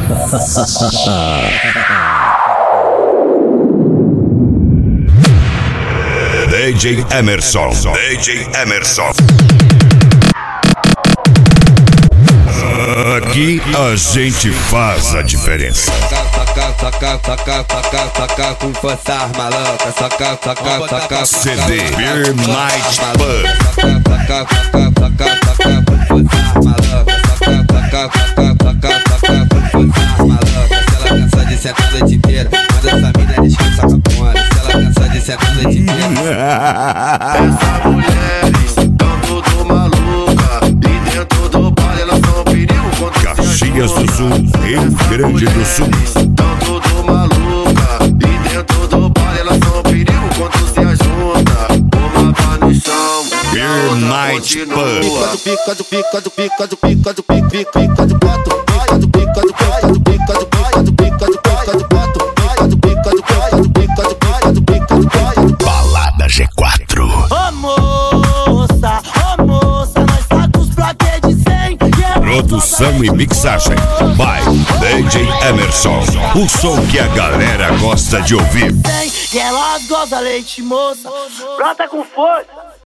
DJ Emerson. DJ Emerson. Aqui a gente faz a diferença. Saca com força maluca. Saca CD Beer Night Pub. Saca com força maluca. Saca com força maluca. Se ela cansa de sentar a noite inteira, manda essa mina descansa com a fone. Se ela cansa de sentar a noite inteira. Essas mulheres tão tudo maluca e dentro do baile elas são perigo contra Caxias do Sul, Rio Grande do Sul. tão tudo maluca e dentro do baile elas são perigo quando se ajunta. Uma pá no chão, Beer Night Pub. pica do pica do pica do pica do pica do pica pica do pato, pica do pica do pica do pica do pica do pica do pica do pato, pica do pica do pica do pica do pica do pica do pica do Balada G4. Ô moça, nós tá com os plaquês de 100. Produção e mixagem by DJ Emerson. O som que a galera gosta de ouvir. E elas gozam leite, moça. Brota com força.